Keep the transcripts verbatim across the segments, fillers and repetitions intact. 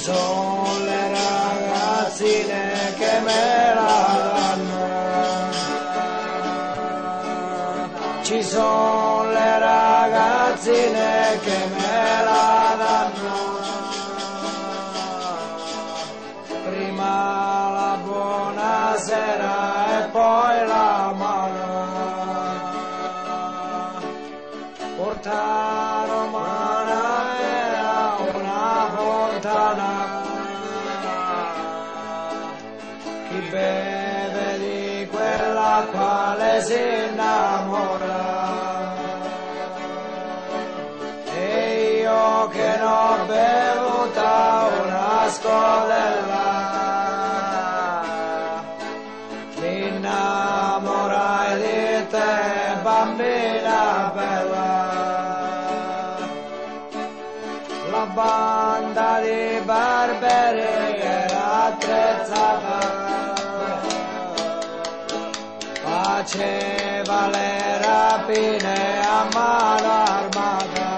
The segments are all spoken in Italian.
sono le ragazzine che me la danno, ci sono le ragazzine che me la danno, prima la buonasera e poi la mano, porta romana era una fontana, chi beve di quell'acqua le si innamora, e io che n'ho bevuta una scodella mi innamorai di te, bambina bella. La banda di barberi era attrezzata, faceva le rapine a mano armata,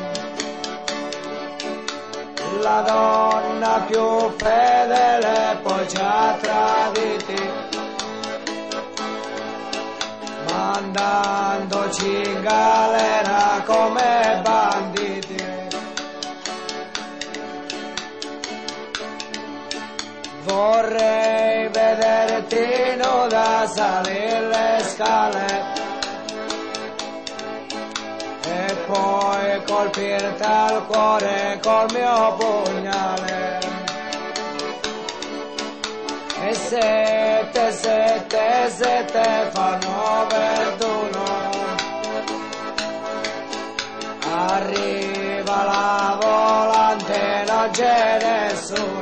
la donna più fedele poi ci ha traditi, mandandoci in galera come banditi. Vorrei vederti nuda salire le scale e poi colpirti al cuore col mio pugnale. E sette, sette, sette fanno ventuno. Arriva la volante, non c'è nessuno.